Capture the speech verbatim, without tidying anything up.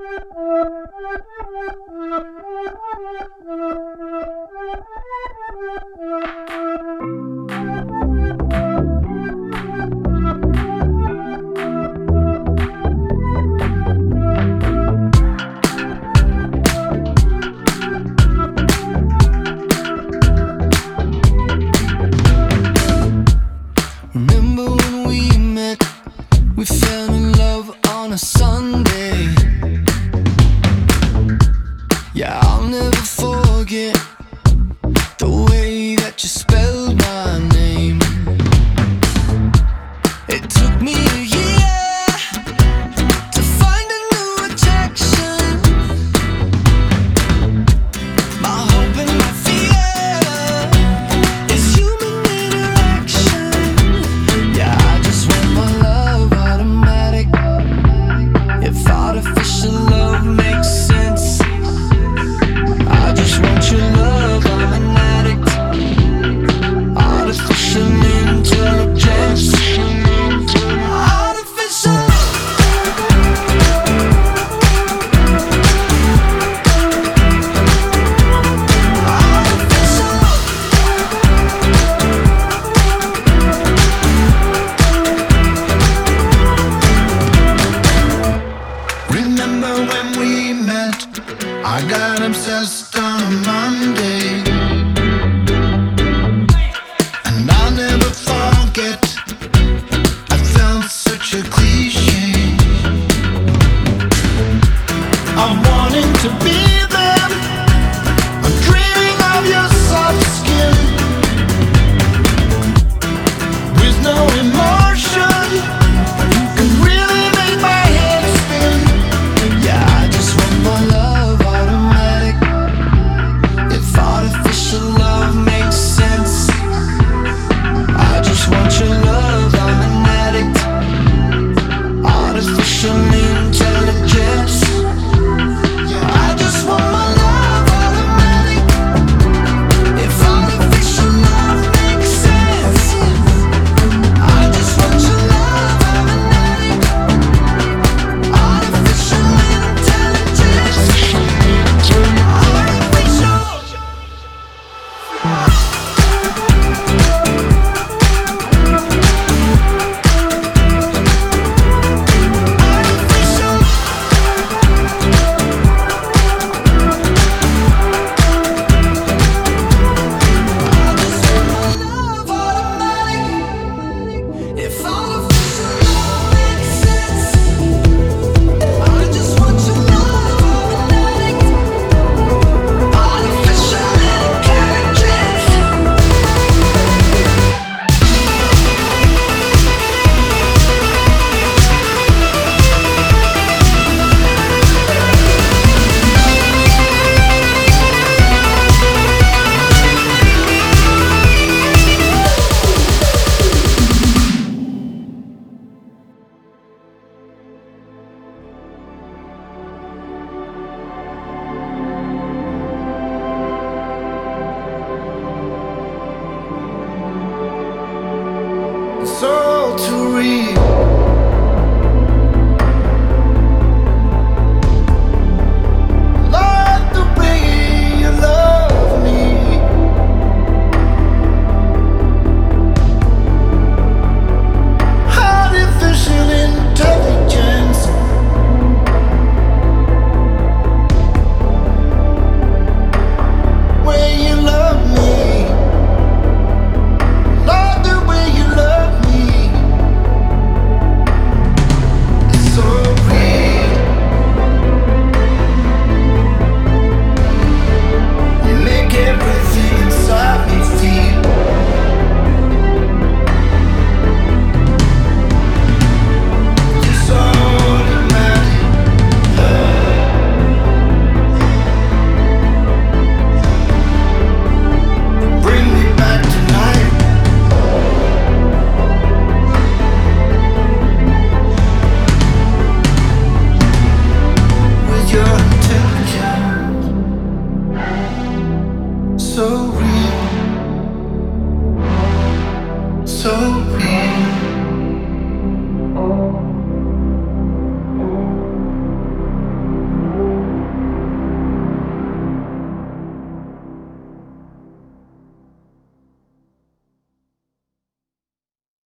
Remember when we met? We fell in love on a Sunday. Yeah, I'll never forget the way that you spelled my name. It took me a year to find a new attraction. My hope and my fear is human interaction. Yeah, I just want my love automatic. If artificial love makes sense, I just want your love, I'm an addict. Artificial intelligence. Artificial. Remember when we met? I got obsessed on a Monday.